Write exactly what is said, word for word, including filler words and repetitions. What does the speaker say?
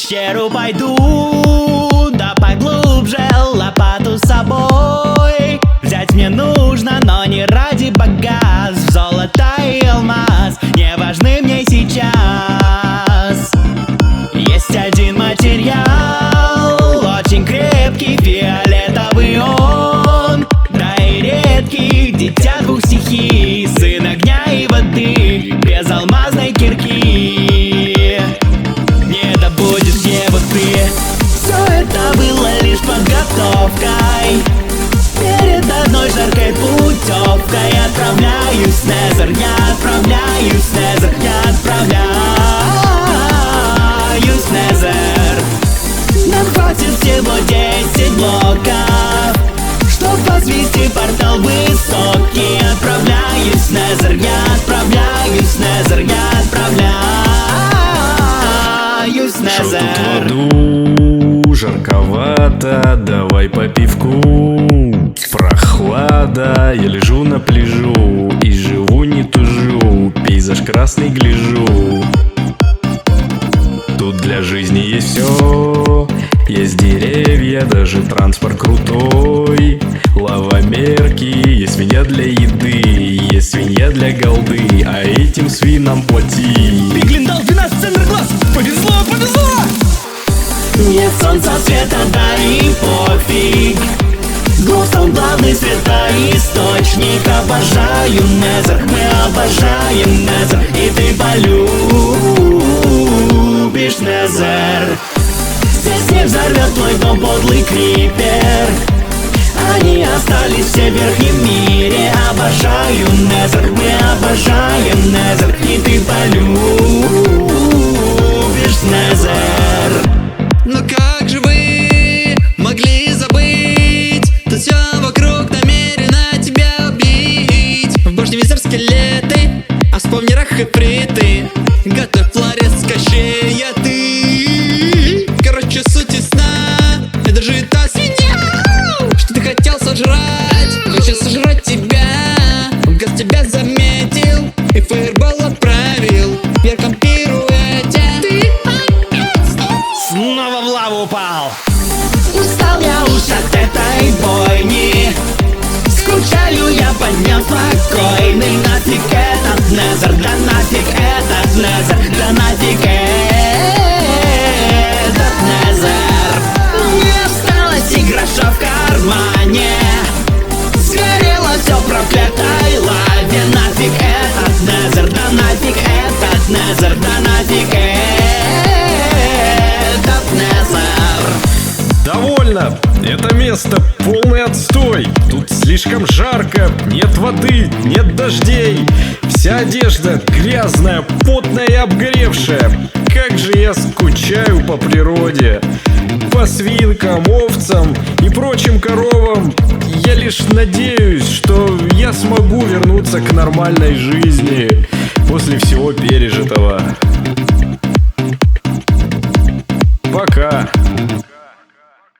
пещеру пойду, да поглубже, лопату с собой взять мне нужно, но не ради богатств. Золото и алмаз не важны мне сейчас. Есть один материал, очень крепкий, фиолетовый он, да и редкий, дитя двух стихий, сын огня и воды, без алмазной кирки. Не добудет его ты. Все это было лишь подготовкой перед одной жаркой путевкой. Отправляюсь, Незер, я отправляюсь, Незер, я отправляюсь, Незер. Нам хватит всего десять блоков, чтоб возвести портал высокий. Отправляюсь, Незер, я отправляюсь, Незер, я отправляюсь, Незер. Шел тут в аду, жарковато, давай по пивку. Прохлада, я лежу на пляжу и живу не тужу, пейзаж красный гляжу. Тут для жизни есть все, есть деревья, даже транспорт крутой. Лавомерки, есть свинья для еды, есть свинья для голды, а этим свинам плати. Пиглин дал двенадцать центр глаз, повезло, повезло! Нет солнца, света, да и пофиг. Глоустон главный светоисточник. Обожаю Незер, мы обожаем Незер, и ты полюбишь Незер. Здесь не взорвет твой дом подлый крипер, они остались все в верхнем мире. Обожаю Незер, мы обожаем Незер, и ты полюбишь Незер. Но как же вы могли забыть? Тут все вокруг намерено тебя убить. В башне визор скелеты, а вспомни рах и фриты. Готовь флорес, кощея ты. Короче, суть ясна, это же та свинья, что ты хотел сожрать, хочет сожрать тебя. Газ тебя заметил и фаербол отправил в ярком пируэте. Ты снова в лаву упал. Устал я уж от этой бойни, скучаю я по дням спокойный. Нафиг этот Незер, да нафиг этот Незер, да нафиг этот Незер. Не осталось и гроша в кармане, сгорело все в проклятой лаве. Нафиг этот Незер, да нафиг этот Незер, да нафиг этот Незер. Довольно! Это место полный отстой. Тут слишком жарко, нет воды, нет дождей. Вся одежда грязная, потная и обгоревшая. Как же я скучаю по природе, по свинкам, овцам и прочим коровам. Я лишь надеюсь, что я смогу вернуться к нормальной жизни после всего пережитого. Пока.